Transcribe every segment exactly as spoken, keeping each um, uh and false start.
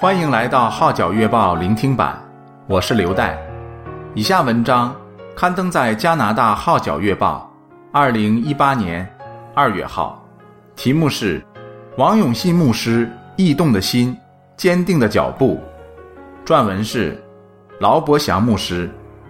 欢迎来到号角月报聆听版，我是刘岱。以下文章刊登在加拿大号角月报二零一八年二月号，题目是王永信牧师异动的心，坚定的脚步，撰文是劳伯祥牧师。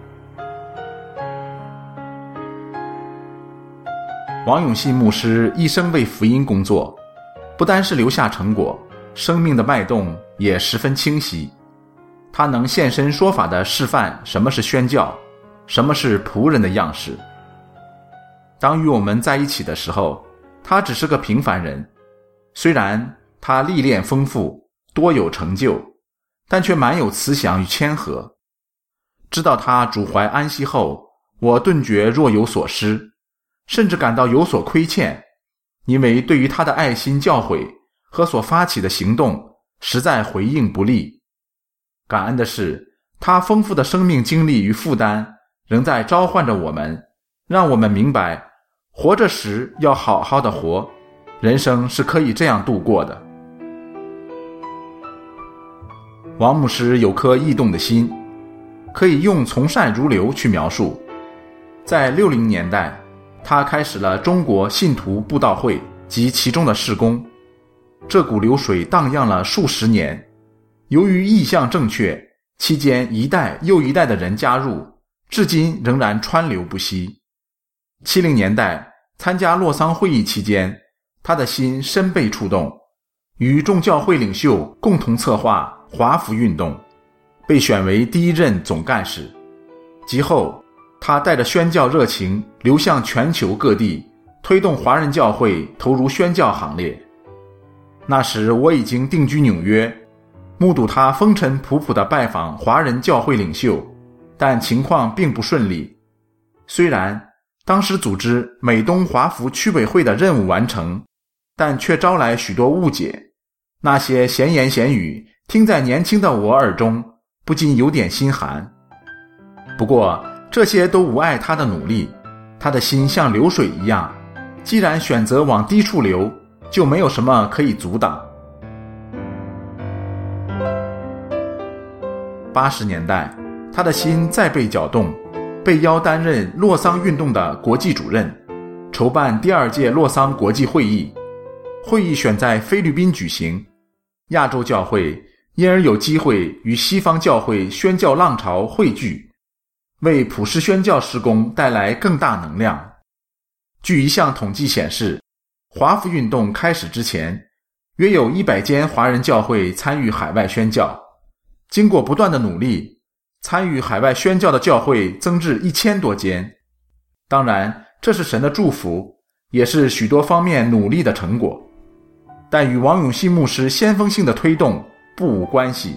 王永信牧师一生为福音工作，不单是留下成果，生命的脉动也十分清晰。他能现身说法地示范什么是宣教，什么是仆人的样式。当与我们在一起的时候，他只是个平凡人，虽然他历练丰富，多有成就，但却满有慈祥与谦和。知道他主怀安息后，我顿觉若有所失，甚至感到有所亏欠，因为对于他的爱心教诲和所发起的行动实在回应不力。感恩的是，他丰富的生命经历与负担仍在召唤着我们，让我们明白活着时要好好的活，人生是可以这样度过的。王牧师有颗异动的心，可以用从善如流去描述。在六零年代，他开始了中国信徒布道会及其中的事工，这股流水荡漾了数十年，由于意向正确，期间一代又一代的人加入，至今仍然川流不息。七零年代参加洛桑会议期间，他的心深被触动，与众教会领袖共同策划华福运动，被选为第一任总干事。其后他带着宣教热情流向全球各地，推动华人教会投入宣教行列。那时我已经定居纽约，目睹他风尘仆仆地拜访华人教会领袖，但情况并不顺利。虽然当时组织美东华福区委会的任务完成，但却招来许多误解。那些闲言闲语听在年轻的我耳中，不禁有点心寒。不过这些都无碍他的努力，他的心像流水一样，既然选择往低处流，就没有什么可以阻挡。八十年代，他的心再被搅动，被邀担任洛桑运动的国际主任，筹办第二届洛桑国际会议。会议选在菲律宾举行，亚洲教会因而有机会与西方教会宣教浪潮汇聚，为普世宣教事工带来更大能量。据一项统计显示，华福运动开始之前，约有一百间华人教会参与海外宣教。经过不断的努力，参与海外宣教的教会增至一千多间。当然，这是神的祝福，也是许多方面努力的成果，但与王永信牧师先锋性的推动不无关系。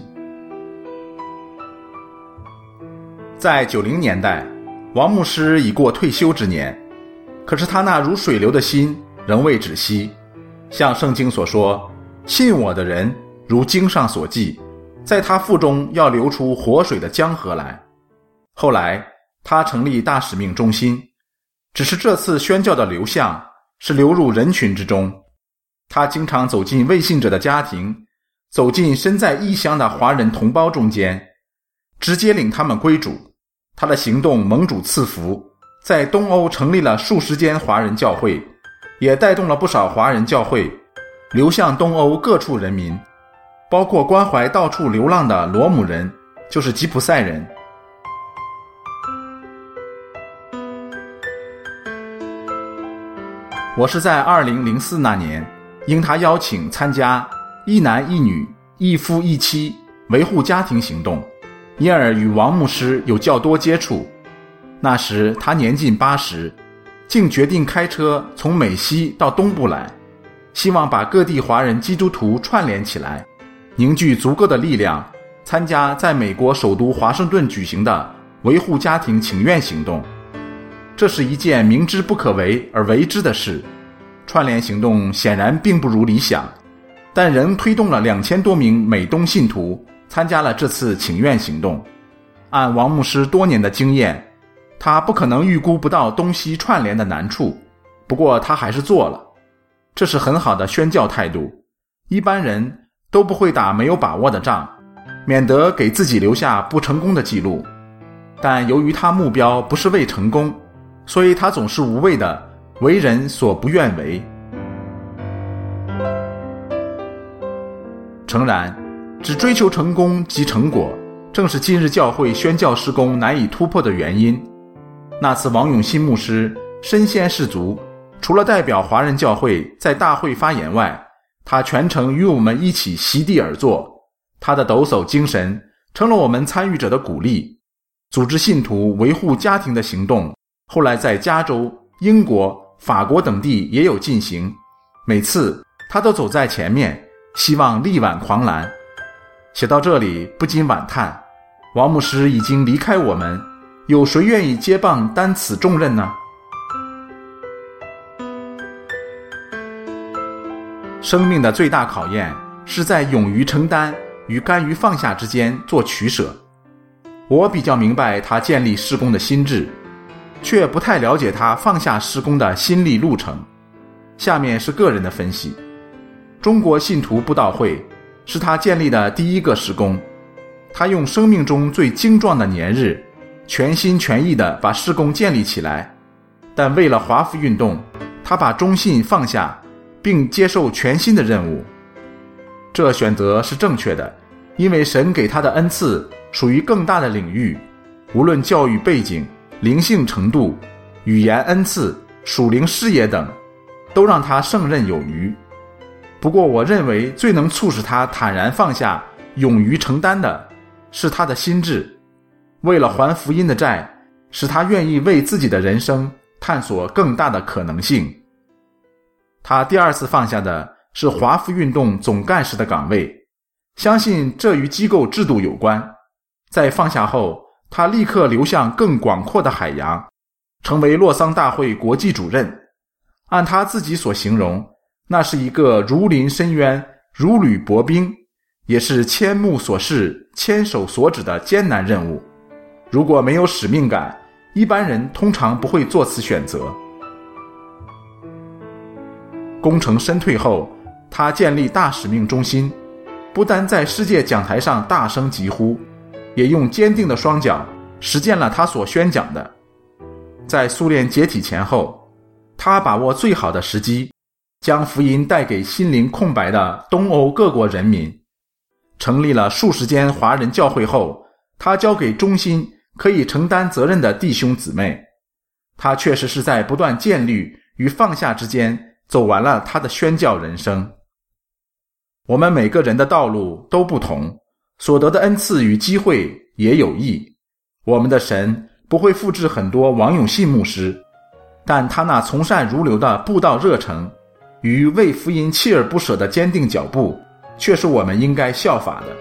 在九零年代，王牧师已过退休之年，可是他那如水流的心仍未止息。像圣经所说，信我的人如经上所记，在他腹中要流出活水的江河来。后来他成立大使命中心，只是这次宣教的流向是流入人群之中。他经常走进未信者的家庭，走进身在异乡的华人同胞中间，直接领他们归主。他的行动蒙主赐福，在东欧成立了数十间华人教会，也带动了不少华人教会流向东欧各处人民，包括关怀到处流浪的罗姆人，就是吉普赛人。我是在二零零四那年应他邀请参加一男一女一夫一妻维护家庭行动，因而与王牧师有较多接触。那时他年近八十，竟决定开车从美西到东部来，希望把各地华人基督徒串联起来，凝聚足够的力量，参加在美国首都华盛顿举行的维护家庭请愿行动。这是一件明知不可为而为之的事，串联行动显然并不如理想，但仍推动了两千多名美东信徒参加了这次请愿行动。按王牧师多年的经验，他不可能预估不到东西串联的难处，不过他还是做了。这是很好的宣教态度，一般人都不会打没有把握的仗，免得给自己留下不成功的记录。但由于他目标不是为成功，所以他总是无畏的为人所不愿为。诚然，只追求成功及成果，正是今日教会宣教事工难以突破的原因。那次王永信牧师身先士卒，除了代表华人教会在大会发言外，他全程与我们一起席地而坐。他的抖擞精神成了我们参与者的鼓励。组织信徒维护家庭的行动后来在加州、英国、法国等地也有进行，每次他都走在前面，希望力挽狂澜。写到这里不禁惋叹，王牧师已经离开我们，有谁愿意接棒担此重任呢？生命的最大考验是在勇于承担与甘于放下之间做取舍。我比较明白他建立事工的心智，却不太了解他放下事工的心理路程。下面是个人的分析。中国信徒布道会是他建立的第一个事工，他用生命中最精壮的年日，全心全意地把事工建立起来。但为了华福运动，他把忠信放下，并接受全新的任务。这选择是正确的，因为神给他的恩赐属于更大的领域，无论教育背景、灵性程度、语言恩赐、属灵事业等，都让他胜任有余。不过我认为最能促使他坦然放下、勇于承担的是他的心智。为了还福音的债，使他愿意为自己的人生探索更大的可能性。他第二次放下的是华福运动总干事的岗位，相信这与机构制度有关。在放下后，他立刻流向更广阔的海洋，成为洛桑大会国际主任。按他自己所形容，那是一个如临深渊、如履薄冰，也是千目所视、千手所指的艰难任务。如果没有使命感，一般人通常不会做此选择。功成身退后，他建立大使命中心，不单在世界讲台上大声疾呼，也用坚定的双脚实践了他所宣讲的。在苏联解体前后，他把握最好的时机，将福音带给心灵空白的东欧各国人民。成立了数十间华人教会后，他交给忠心可以承担责任的弟兄姊妹。他确实是在不断建立与放下之间走完了他的宣教人生。我们每个人的道路都不同，所得的恩赐与机会也有异。我们的神不会复制很多王永信牧师，但他那从善如流的布道热诚与为福音锲而不舍的坚定脚步，却是我们应该效法的。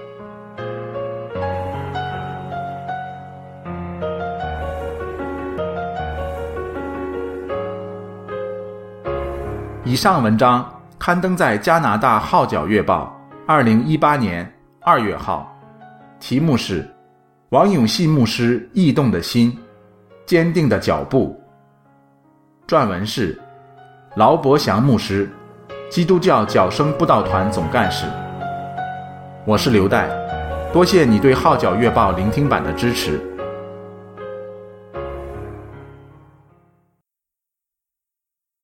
以上文章刊登在加拿大号角月报二零一八年二月号，题目是王永信牧师异动的心，坚定的脚步。撰文是劳伯祥牧师，基督教角声布道团总干事。我是刘代，多谢你对号角月报聆听版的支持。